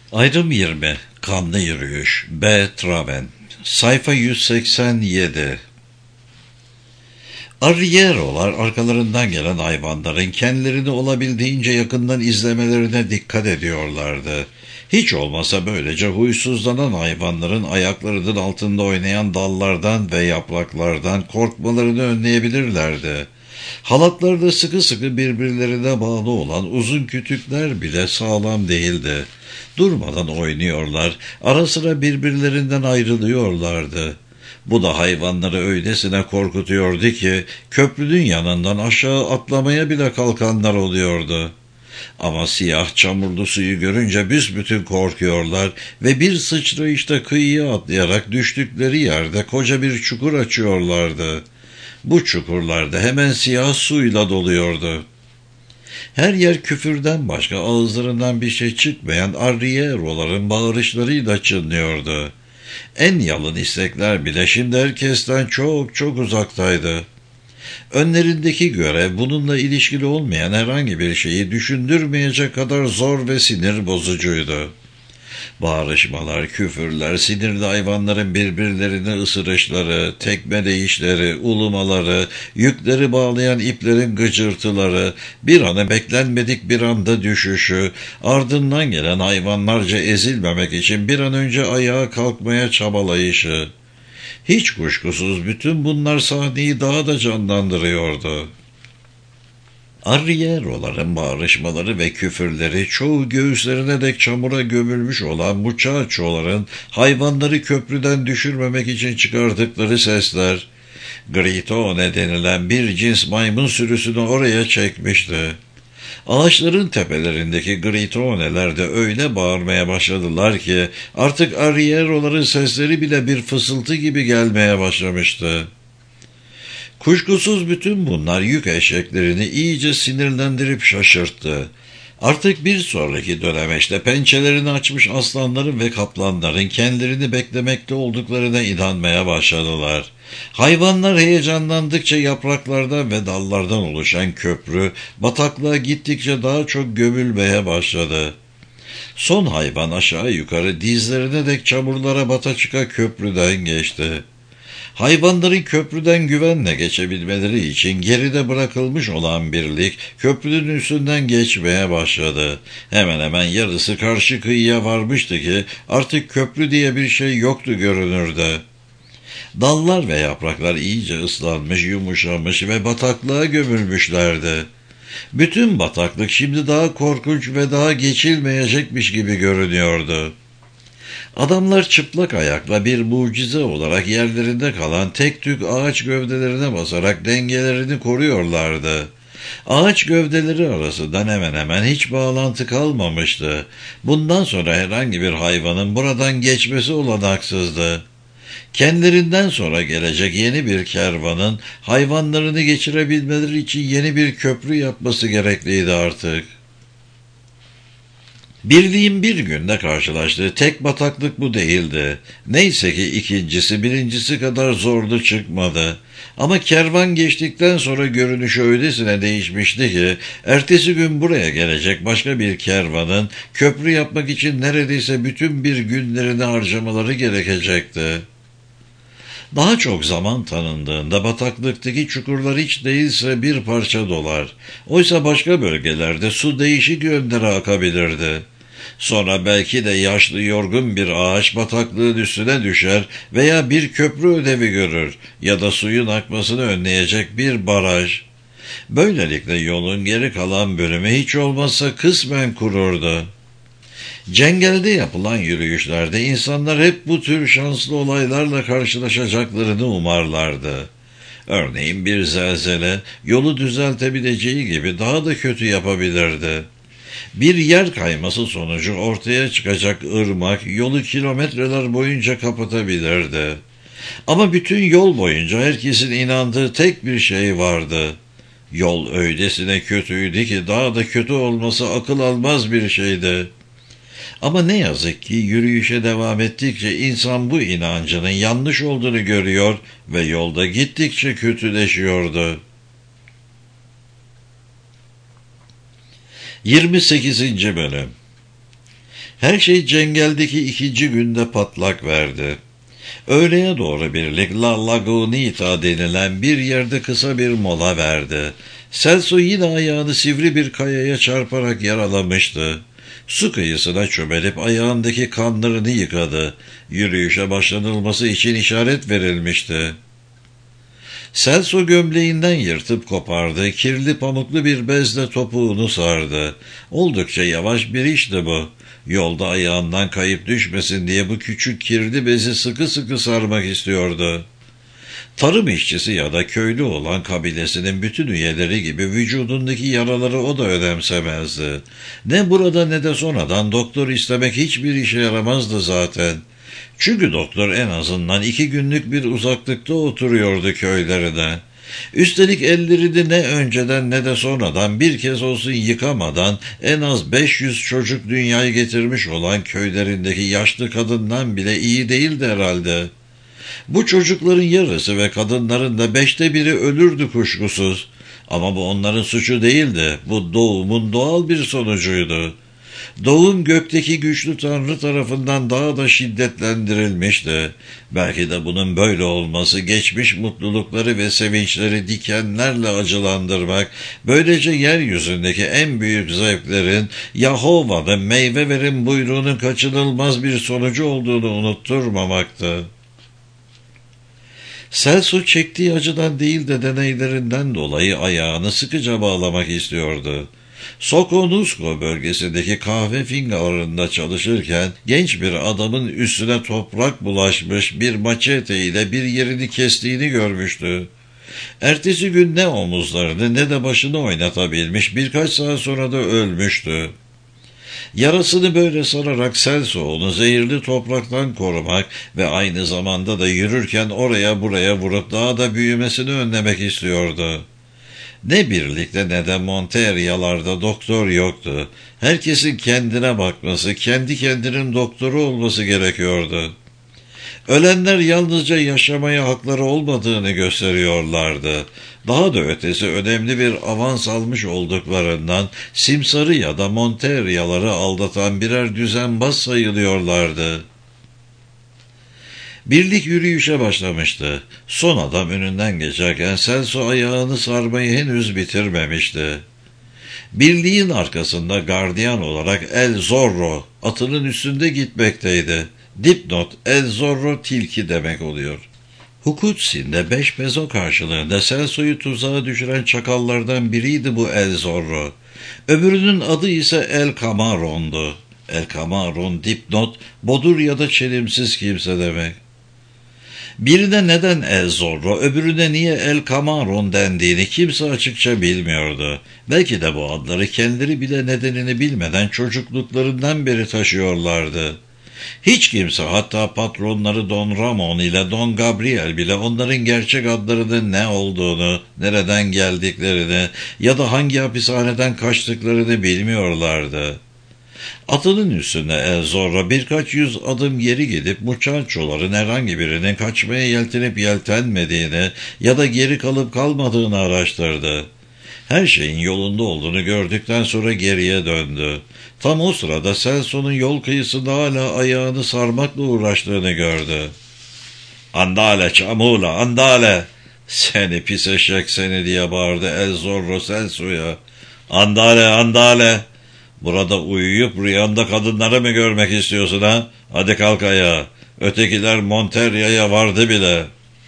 Ayrım 20. Kanlı Yürüyüş. B. Traven. Sayfa 187. Arrierolar arkalarından gelen hayvanların kendilerini olabildiğince yakından izlemelerine dikkat ediyorlardı. Hiç olmasa böylece huysuzlanan hayvanların ayaklarının altında oynayan dallardan ve yapraklardan korkmalarını önleyebilirlerdi. Halatlarda sıkı sıkı birbirlerine bağlı olan uzun kütükler bile sağlam değildi. Durmadan oynuyorlar, ara sıra birbirlerinden ayrılıyorlardı. Bu da hayvanları öylesine korkutuyordu ki köprünün yanından aşağı atlamaya bile kalkanlar oluyordu. Ama siyah çamurlu suyu görünce büsbütün korkuyorlar ve bir sıçrayışta kıyıya atlayarak düştükleri yerde koca bir çukur açıyorlardı. Bu çukurlarda hemen siyah suyla doluyordu. Her yer küfürden başka ağızlarından bir şey çıkmayan arrieroların bağırışlarıyla çınlıyordu. En yalın istekler bile şimdi herkesten çok çok uzaktaydı. Önlerindeki görev bununla ilişkili olmayan herhangi bir şeyi düşündürmeyecek kadar zor ve sinir bozucuydu. Bağırışmalar, küfürler, sinirli hayvanların birbirlerini ısırışları, tekmeleyişleri, ulumaları, yükleri bağlayan iplerin gıcırtıları, bir anı beklenmedik bir anda düşüşü, ardından gelen hayvanlarca ezilmemek için bir an önce ayağa kalkmaya çabalayışı. Hiç kuşkusuz bütün bunlar sahneyi daha da canlandırıyordu. Arrieroların bağırışmaları ve küfürleri çoğu göğüslerine dek çamura gömülmüş olan muchachoların hayvanları köprüden düşürmemek için çıkardıkları sesler, gritone denilen bir cins maymun sürüsünü oraya çekmişti. Ağaçların tepelerindeki gritoneler de öyle bağırmaya başladılar ki artık arrieroların sesleri bile bir fısıltı gibi gelmeye başlamıştı. Kuşkusuz bütün bunlar yük eşeklerini iyice sinirlendirip şaşırttı. Artık bir sonraki dönemeçte pençelerini açmış aslanların ve kaplanların kendilerini beklemekte olduklarına inanmaya başladılar. Hayvanlar heyecanlandıkça yapraklardan ve dallardan oluşan köprü bataklığa gittikçe daha çok gömülmeye başladı. Son hayvan aşağı yukarı dizlerine dek çamurlara bata çıka köprüden geçti. Hayvanların köprüden güvenle geçebilmeleri için geride bırakılmış olan birlik köprünün üstünden geçmeye başladı. Hemen hemen yarısı karşı kıyıya varmıştı ki artık köprü diye bir şey yoktu görünürde. Dallar ve yapraklar iyice ıslanmış, yumuşamış ve bataklığa gömülmüşlerdi. Bütün bataklık şimdi daha korkunç ve daha geçilmeyecekmiş gibi görünüyordu. Adamlar çıplak ayakla bir mucize olarak yerlerinde kalan tek tük ağaç gövdelerine basarak dengelerini koruyorlardı. Ağaç gövdeleri arasından hemen hemen hiç bağlantı kalmamıştı. Bundan sonra herhangi bir hayvanın buradan geçmesi olanaksızdı. Kendilerinden sonra gelecek yeni bir kervanın hayvanlarını geçirebilmeleri için yeni bir köprü yapması gerekliydi artık. Birliğin bir günde karşılaştığı tek bataklık bu değildi. Neyse ki ikincisi birincisi kadar zorlu çıkmadı. Ama kervan geçtikten sonra görünüşü öylesine değişmişti ki ertesi gün buraya gelecek başka bir kervanın köprü yapmak için neredeyse bütün bir günlerini harcamaları gerekecekti. Daha çok zaman tanındığında bataklıktaki çukurlar hiç değilse bir parça dolar. Oysa başka bölgelerde su değişik yönlere akabilirdi. Sonra belki de yaşlı yorgun bir ağaç bataklığın üstüne düşer veya bir köprü ödevi görür ya da suyun akmasını önleyecek bir baraj. Böylelikle yolun geri kalan bölümü hiç olmazsa kısmen kururdu. Cengelde yapılan yürüyüşlerde insanlar hep bu tür şanslı olaylarla karşılaşacaklarını umarlardı. Örneğin bir zelzele yolu düzeltebileceği gibi daha da kötü yapabilirdi. Bir yer kayması sonucu ortaya çıkacak ırmak yolu kilometreler boyunca kapatabilirdi. Ama bütün yol boyunca herkesin inandığı tek bir şey vardı. Yol öylesine kötüydü ki daha da kötü olması akıl almaz bir şeydi. Ama ne yazık ki yürüyüşe devam ettikçe insan bu inancının yanlış olduğunu görüyor ve yolda gittikçe kötüleşiyordu. 28. Bölüm. Her şey Cengel'deki 2. günde patlak verdi. Öğleye doğru birlik La Lagunita denilen bir yerde kısa bir mola verdi. Celso yine ayağını sivri bir kayaya çarparak yaralamıştı. Su kıyısına çömelip ayağındaki kanlarını yıkadı. Yürüyüşe başlanılması için işaret verilmişti. Celso gömleğinden yırtıp kopardı, kirli pamuklu bir bezle topuğunu sardı. Oldukça yavaş bir işti bu. Yolda ayağından kayıp düşmesin diye bu küçük kirli bezi sıkı sıkı sarmak istiyordu. Tarım işçisi ya da köylü olan kabilesinin bütün üyeleri gibi vücudundaki yaraları o da önemsemezdi. Ne burada ne de sonradan doktor istemek hiçbir işe yaramazdı zaten. Çünkü doktor en azından 2 günlük bir uzaklıkta oturuyordu köylerine. Üstelik ellerini ne önceden ne de sonradan bir kez olsun yıkamadan en az 500 çocuk dünyaya getirmiş olan köylerindeki yaşlı kadından bile iyi değildi herhalde. Bu çocukların yarısı ve kadınların da 1/5'i ölürdü kuşkusuz. Ama bu onların suçu değildi. Bu doğumun doğal bir sonucuydu. Doğum gökteki güçlü Tanrı tarafından daha da şiddetlendirilmişti. Belki de bunun böyle olması geçmiş mutlulukları ve sevinçleri dikenlerle acılandırmak, böylece yeryüzündeki en büyük zevklerin Yahova'nın meyve verin buyruğunun kaçınılmaz bir sonucu olduğunu unutturmamaktı. Celso çektiği acıdan değil de deneylerinden dolayı ayağını sıkıca bağlamak istiyordu. Sokonusko bölgesindeki kahve fingalarında çalışırken genç bir adamın üstüne toprak bulaşmış bir maçete ile bir yerini kestiğini görmüştü. Ertesi gün ne omuzlarını ne de başını oynatabilmiş, birkaç saat sonra da ölmüştü. Yarasını böyle sararak Celso onu zehirli topraktan korumak ve aynı zamanda da yürürken oraya buraya vurup daha da büyümesini önlemek istiyordu. Ne birlikte ne de Monteria'larda doktor yoktu. Herkesin kendine bakması, kendi kendinin doktoru olması gerekiyordu. Ölenler yalnızca yaşamaya hakları olmadığını gösteriyorlardı. Daha da ötesi önemli bir avans almış olduklarından Simsar'ı ya da Monteria'ları aldatan birer düzenbaz sayılıyorlardı. Birlik yürüyüşe başlamıştı. Son adam önünden geçerken Celso ayağını sarmayı henüz bitirmemişti. Birliğin arkasında gardiyan olarak El Zorro atının üstünde gitmekteydi. Dipnot El Zorro tilki demek oluyor. Hukutsin'de 5 peso karşılığında Celso'yu tuzağa düşüren çakallardan biriydi bu El Zorro. Öbürünün adı ise El Camaron'du. El Camaron dipnot bodur ya da çelimsiz kimse demek. Birine neden El Zorro, öbürüne niye El Camaron dendiğini kimse açıkça bilmiyordu. Belki de bu adları kendileri bile nedenini bilmeden çocukluklarından beri taşıyorlardı. Hiç kimse, hatta patronları Don Ramon ile Don Gabriel bile onların gerçek adlarının ne olduğunu, nereden geldiklerini ya da hangi hapishaneden kaçtıklarını bilmiyorlardı. Atının üstüne El Zorro birkaç yüz adım geri gidip muçaçoların herhangi birinin kaçmaya yeltenip yeltenmediğini ya da geri kalıp kalmadığını araştırdı. Her şeyin yolunda olduğunu gördükten sonra geriye döndü. Tam o sırada Celso'nun yol kıyısında hala ayağını sarmakla uğraştığını gördü. "Andale çamula, andale! Seni pis eşek seni!" diye bağırdı El Zorro Celso'ya. "Andale, andale! Burada uyuyup rüyanda kadınları mı görmek istiyorsun ha? Hadi kalk ayağa. Ötekiler Monteria'ya vardı bile."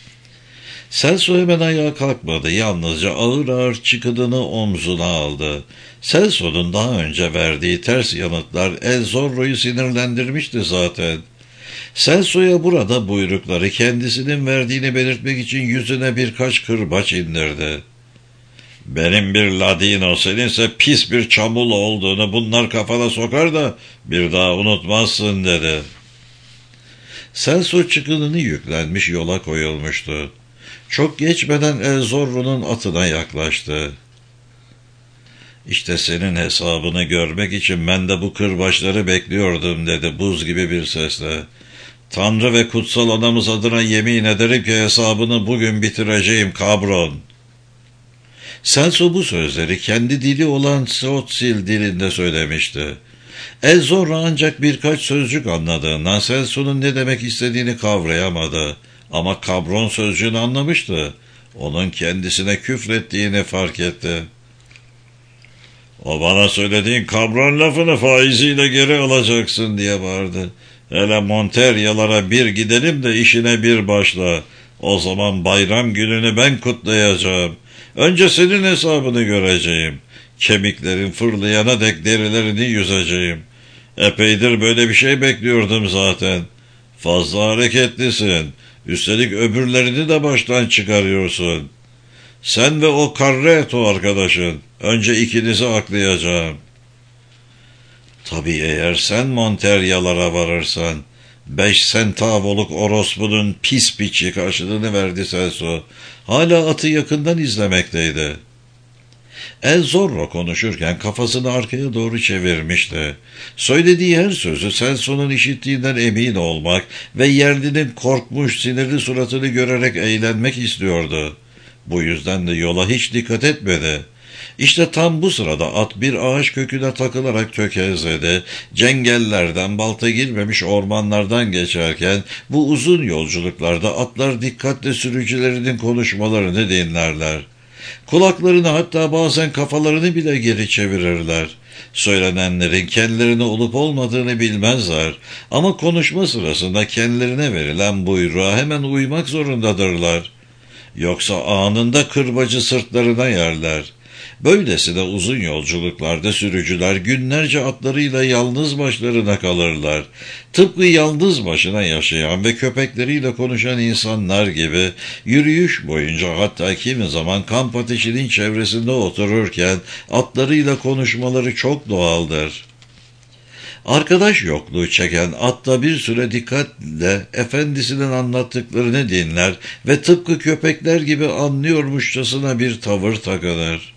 Celso hemen ayağa kalkmadı. Yalnızca ağır ağır çıkıdığını omzuna aldı. Celso'nun daha önce verdiği ters yanıtlar El Zorro'yu sinirlendirmişti zaten. Celso'ya burada buyrukları kendisinin verdiğini belirtmek için yüzüne birkaç kırbaç indirdi. "Benim bir Ladino, seninse pis bir çamul olduğunu bunlar kafana sokar da bir daha unutmazsın," dedi. Celso çıkınını yüklenmiş yola koyulmuştu. Çok geçmeden El Zorro'nun atına yaklaştı. "İşte senin hesabını görmek için ben de bu kırbaçları bekliyordum," dedi buz gibi bir sesle. "Tanrı ve kutsal anamız adına yemin ederim ki hesabını bugün bitireceğim kabron." Celso bu sözleri kendi dili olan Tzotzil dilinde söylemişti. El Zorro ancak birkaç sözcük anladığından Celso'nun ne demek istediğini kavrayamadı. Ama kabron sözcüğünü anlamıştı. Onun kendisine küfrettiğini fark etti. "O bana söylediğin kabron lafını faiziyle geri alacaksın," diye bağırdı. "Hele Monteryalara bir gidelim de işine bir başla. O zaman bayram gününü ben kutlayacağım. Önce senin hesabını göreceğim. Kemiklerin fırlayana dek derilerini yüzeceğim. Epeydir böyle bir şey bekliyordum zaten. Fazla hareketlisin. Üstelik öbürlerini de baştan çıkarıyorsun. Sen ve o Carreto arkadaşın. Önce ikinizi aklayacağım." "Tabii eğer sen Monteryalara varırsan." 5 centavoluk orospunun pis piçi karşılığını verdi Celso. Hala atı yakından izlemekteydi. El Zorro konuşurken kafasını arkaya doğru çevirmişti. Söylediği her sözü Celso'nun işittiğinden emin olmak ve yerlinin korkmuş, sinirli suratını görerek eğlenmek istiyordu. Bu yüzden de yola hiç dikkat etmedi. İşte tam bu sırada at bir ağaç köküne takılarak tökezledi. Cengellerden, balta girmemiş ormanlardan geçerken bu uzun yolculuklarda atlar dikkatle sürücülerinin konuşmalarını dinlerler. Kulaklarını, hatta bazen kafalarını bile geri çevirirler. Söylenenlerin kendilerine olup olmadığını bilmezler ama konuşma sırasında kendilerine verilen buyruğa hemen uymak zorundadırlar. Yoksa anında kırbacı sırtlarına yerler. Böylesine uzun yolculuklarda sürücüler günlerce atlarıyla yalnız başlarına kalırlar. Tıpkı yalnız başına yaşayan ve köpekleriyle konuşan insanlar gibi yürüyüş boyunca, hatta kimi zaman kamp ateşinin çevresinde otururken atlarıyla konuşmaları çok doğaldır. Arkadaş yokluğu çeken at da bir süre dikkatle efendisinin anlattıklarını dinler ve tıpkı köpekler gibi anlıyormuşçasına bir tavır takınır.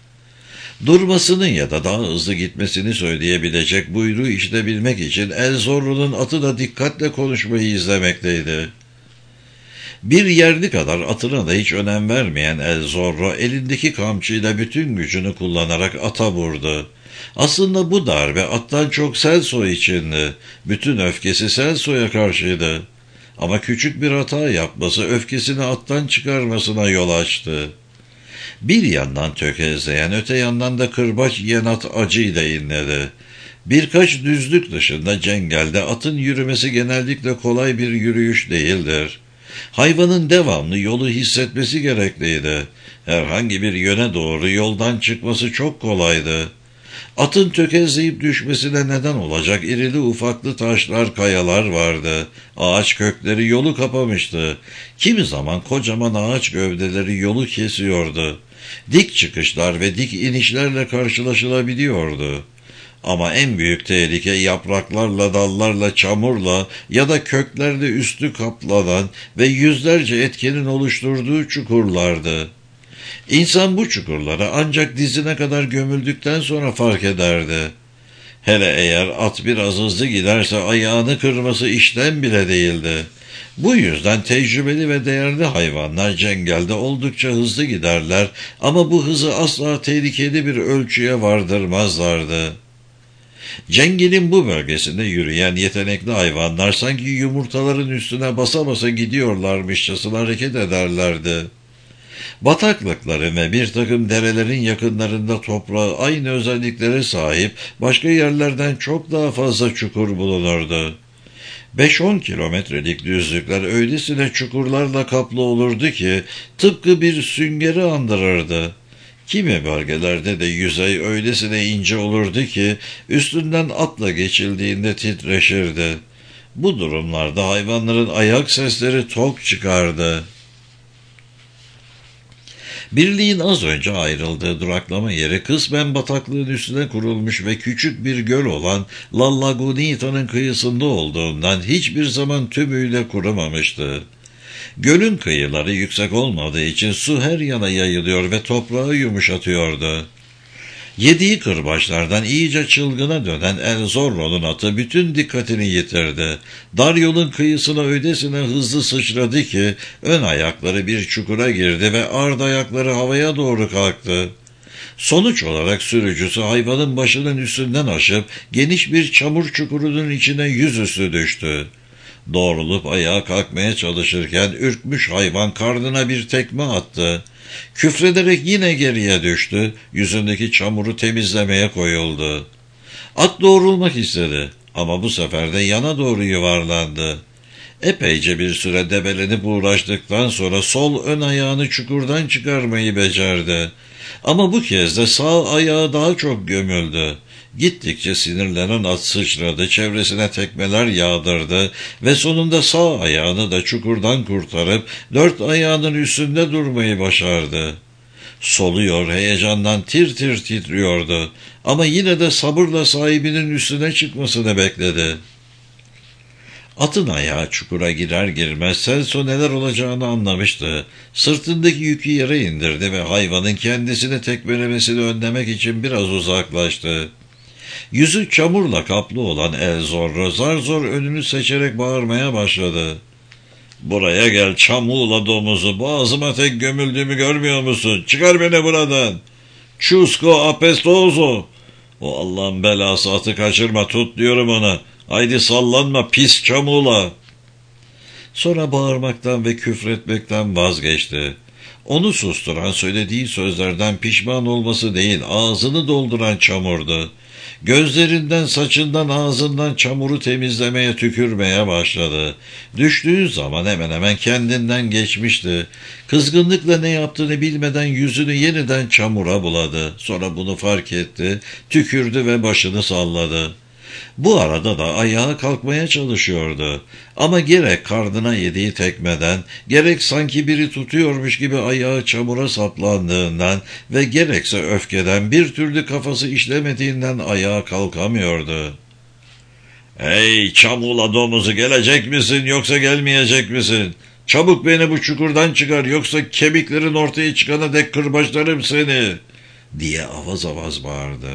Durmasını ya da daha hızlı gitmesini söyleyebilecek buyruğu işitebilmek için El Zorro'nun atı da dikkatle konuşmayı izlemekteydi. Bir yerli kadar atına da hiç önem vermeyen El Zorro elindeki kamçıyla bütün gücünü kullanarak ata vurdu. Aslında bu darbe attan çok Celso içindi. Bütün öfkesi Celso'ya karşıydı. Ama küçük bir hata yapması öfkesini attan çıkarmasına yol açtı. Bir yandan tökezleyen, öte yandan da kırbaç yiyen at acıyla inledi. Birkaç düzlük dışında cengelde atın yürümesi genellikle kolay bir yürüyüş değildir. Hayvanın devamlı yolu hissetmesi gerekliydi. Herhangi bir yöne doğru yoldan çıkması çok kolaydı. Atın tökezleyip düşmesine neden olacak irili ufaklı taşlar, kayalar vardı. Ağaç kökleri yolu kapamıştı. Kimi zaman kocaman ağaç gövdeleri yolu kesiyordu. Dik çıkışlar ve dik inişlerle karşılaşılabiliyordu. Ama en büyük tehlike yapraklarla, dallarla, çamurla ya da köklerle üstü kaplanan ve yüzlerce etkenin oluşturduğu çukurlardı. İnsan bu çukurlara ancak dizine kadar gömüldükten sonra fark ederdi. Hele eğer at biraz hızlı giderse ayağını kırması işten bile değildi. Bu yüzden tecrübeli ve değerli hayvanlar cengelde oldukça hızlı giderler ama bu hızı asla tehlikeli bir ölçüye vardırmazlardı. Cengelin bu bölgesinde yürüyen yetenekli hayvanlar sanki yumurtaların üstüne basa basa gidiyorlarmışçasına hareket ederlerdi. Bataklıkları ve bir takım derelerin yakınlarında toprağı aynı özelliklere sahip başka yerlerden çok daha fazla çukur bulunurdu. 5-10 kilometrelik düzlükler öylesine çukurlarla kaplı olurdu ki tıpkı bir süngeri andırırdı. Kimi bölgelerde de yüzey öylesine ince olurdu ki üstünden atla geçildiğinde titreşirdi. Bu durumlarda hayvanların ayak sesleri tok çıkardı. Birliğin az önce ayrıldığı duraklama yeri kısmen bataklığın üstüne kurulmuş ve küçük bir göl olan La Lagunita'nın kıyısında olduğundan hiçbir zaman tümüyle kurumamıştı. Gölün kıyıları yüksek olmadığı için su her yana yayılıyor ve toprağı yumuşatıyordu. Yediği kırbaçlardan iyice çılgına dönen El Zorro'nun atı bütün dikkatini yitirdi. Dar yolun kıyısına öylesine hızlı sıçradı ki ön ayakları bir çukura girdi ve ard ayakları havaya doğru kalktı. Sonuç olarak sürücüsü hayvanın başının üstünden aşıp geniş bir çamur çukurunun içine yüzüstü düştü. Doğrulup ayağa kalkmaya çalışırken ürkmüş hayvan karnına bir tekme attı. Küfrederek yine geriye düştü, yüzündeki çamuru temizlemeye koyuldu. At doğrulmak istedi ama bu sefer de yana doğru yuvarlandı. Epeyce bir süre debelenip uğraştıktan sonra sol ön ayağını çukurdan çıkarmayı becerdi. Ama bu kez de sağ ayağı daha çok gömüldü. Gittikçe sinirlenen at sıçradı, çevresine tekmeler yağdırdı ve sonunda sağ ayağını da çukurdan kurtarıp dört ayağının üstünde durmayı başardı. Soluyor, heyecandan tir tir titriyordu ama yine de sabırla sahibinin üstüne çıkmasını bekledi. Atın ayağı çukura girer girmez Celso neler olacağını anlamıştı. Sırtındaki yükü yere indirdi ve hayvanın kendisini tekmelemesini önlemek için biraz uzaklaştı. Yüzü çamurla kaplı olan El Zorro zar zor önünü seçerek bağırmaya başladı. "Buraya gel çamuğla domuzu, boğazıma tek gömüldüğümü görmüyor musun? Çıkar beni buradan. Çusko apestozo. O Allah'ın belası, atı kaçırma, tut diyorum ona. Haydi sallanma pis çamuğla." Sonra bağırmaktan ve küfretmekten vazgeçti. Onu susturan söylediği sözlerden pişman olması değil, ağzını dolduran çamurdu. Gözlerinden, saçından, ağzından çamuru temizlemeye, tükürmeye başladı. Düştüğü zaman hemen hemen kendinden geçmişti. Kızgınlıkla ne yaptığını bilmeden yüzünü yeniden çamura buladı. Sonra bunu fark etti, tükürdü ve başını salladı. Bu arada da ayağa kalkmaya çalışıyordu. Ama gerek karnına yediği tekmeden, gerek sanki biri tutuyormuş gibi ayağı çamura saplandığından ve gerekse öfkeden bir türlü kafası işlemediğinden ayağa kalkamıyordu. "Hey çamula domuzu, gelecek misin yoksa gelmeyecek misin? Çabuk beni bu çukurdan çıkar yoksa kemiklerin ortaya çıkana dek kırbaçlarım seni," diye avaz avaz bağırdı.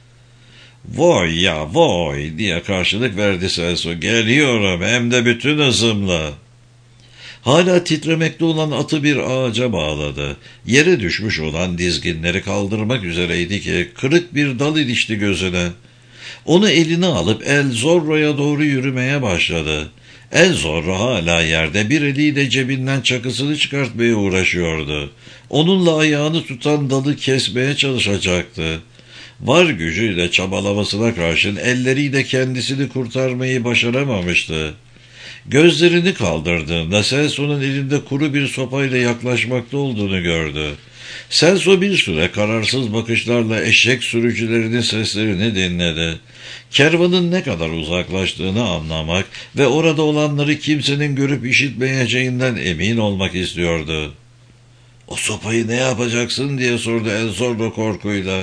"Voy ya voy," diye karşılık verdi Celso. "Geliyorum, hem de bütün hızımla." Hala titremekte olan atı bir ağaca bağladı. Yere düşmüş olan dizginleri kaldırmak üzereydi ki kırık bir dal ilişti gözüne. Onu eline alıp El Zorro'ya doğru yürümeye başladı. El Zorro hala yerde, bir eliyle cebinden çakısını çıkartmaya uğraşıyordu. Onunla ayağını tutan dalı kesmeye çalışacaktı. Var gücüyle çabalamasına karşın elleriyle kendisini kurtarmayı başaramamıştı. Gözlerini kaldırdığında Celso'nun elinde kuru bir sopayla yaklaşmakta olduğunu gördü. Celso bir süre kararsız bakışlarla eşek sürücülerinin seslerini dinledi. Kervanın ne kadar uzaklaştığını anlamak ve orada olanları kimsenin görüp işitmeyeceğinden emin olmak istiyordu. "O sopayı ne yapacaksın?" diye sordu El Zorro korkuyla.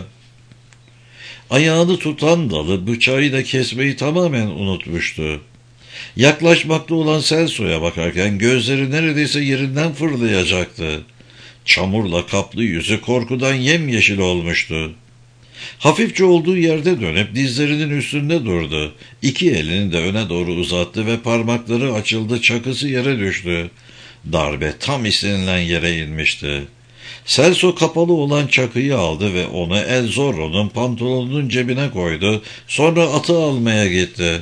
Ayağını tutan dalı, bıçağı da kesmeyi tamamen unutmuştu. Yaklaşmakta olan Celso'ya bakarken gözleri neredeyse yerinden fırlayacaktı. Çamurla kaplı yüzü korkudan yemyeşil olmuştu. Hafifçe olduğu yerde dönüp dizlerinin üstünde durdu. İki elini de öne doğru uzattı ve parmakları açıldı, çakısı yere düştü. Darbe tam istenilen yere inmişti. Celso kapalı olan çakıyı aldı ve onu El Zorro'nun pantolonunun cebine koydu. Sonra atı almaya gitti.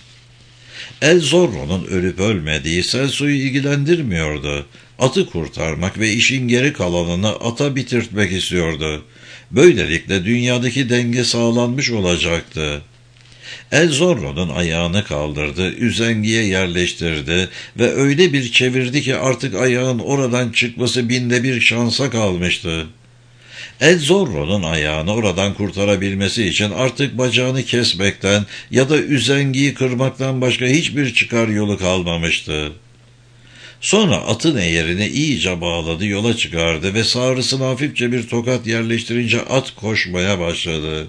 El Zorro'nun ölüp ölmediği Celso'yu ilgilendirmiyordu. Atı kurtarmak ve işin geri kalanını ata bitirtmek istiyordu. Böylelikle dünyadaki denge sağlanmış olacaktı. El Zorro'nun ayağını kaldırdı, üzengiye yerleştirdi ve öyle bir çevirdi ki artık ayağın oradan çıkması binde bir şansa kalmıştı. El Zorro'nun ayağını oradan kurtarabilmesi için artık bacağını kesmekten ya da üzengiyi kırmaktan başka hiçbir çıkar yolu kalmamıştı. Sonra atın eğerini iyice bağladı, yola çıkardı ve sağrısına hafifçe bir tokat yerleştirince at koşmaya başladı.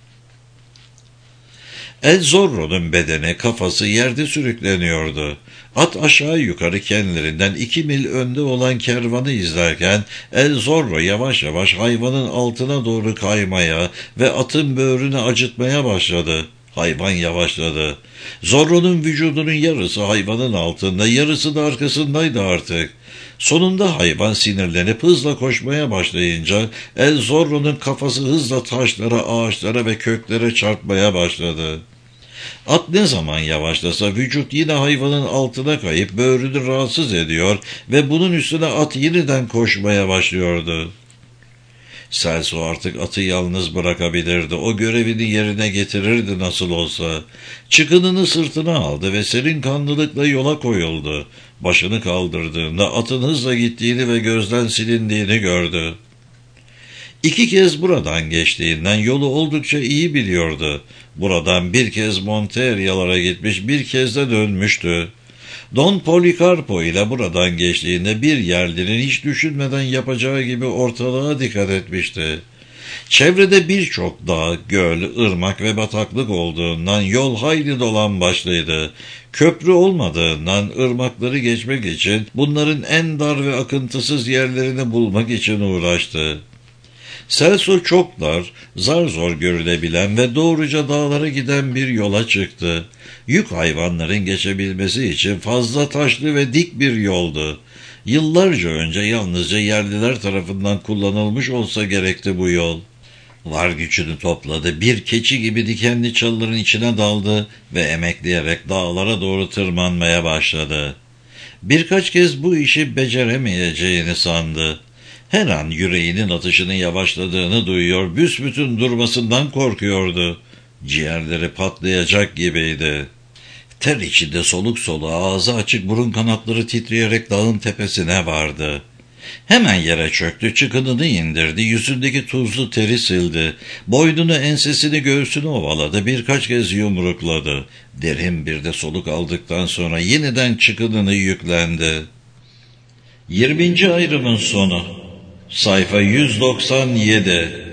El Zorro'nun bedeni, kafası yerde sürükleniyordu. At aşağı yukarı kendilerinden 2 mil önde olan kervanı izlerken El Zorro yavaş yavaş hayvanın altına doğru kaymaya ve atın böğrünü acıtmaya başladı. Hayvan yavaşladı. Zorro'nun vücudunun yarısı hayvanın altında, yarısı da arkasındaydı artık. Sonunda hayvan sinirlenip hızla koşmaya başlayınca El Zorro'nun kafası hızla taşlara, ağaçlara ve köklere çarpmaya başladı. At ne zaman yavaşlasa vücut yine hayvanın altına kayıp böğrünü rahatsız ediyor ve bunun üstüne at yeniden koşmaya başlıyordu. Celso artık atı yalnız bırakabilirdi. O görevini yerine getirirdi nasıl olsa. Çıkınını sırtına aldı ve serin kanlılıkla yola koyuldu. Başını kaldırdığında atın hızla gittiğini ve gözden silindiğini gördü. 2 kez buradan geçtiğinden yolu oldukça iyi biliyordu. Buradan bir kez Monteria'lara gitmiş, bir kez de dönmüştü. Don Policarpo ile buradan geçtiğinde bir yerlinin hiç düşünmeden yapacağı gibi ortalığa dikkat etmişti. Çevrede birçok dağ, göl, ırmak ve bataklık olduğundan yol hayli dolan başlıydı. Köprü olmadığından ırmakları geçmek için bunların en dar ve akıntısız yerlerini bulmak için uğraştı. Celso çok dar, zar zor görülebilen ve doğruca dağlara giden bir yola çıktı. Yük hayvanların geçebilmesi için fazla taşlı ve dik bir yoldu. Yıllarca önce yalnızca yerliler tarafından kullanılmış olsa gerekti bu yol. Var gücünü topladı, bir keçi gibi dikenli çalıların içine daldı ve emekleyerek dağlara doğru tırmanmaya başladı. Birkaç kez bu işi beceremeyeceğini sandı. Her an yüreğinin atışının yavaşladığını duyuyor, büsbütün durmasından korkuyordu. Ciğerleri patlayacak gibiydi. Ter içinde soluk soluğa, ağzı açık, burun kanatları titreyerek dağın tepesine vardı. Hemen yere çöktü, çıkınını indirdi, yüzündeki tuzlu teri sildi. Boynunu, ensesini, göğsünü ovaladı, birkaç kez yumrukladı. Derin bir de soluk aldıktan sonra yeniden çıkınını yüklendi. 20. ayrımın sonu. Sayfa 197.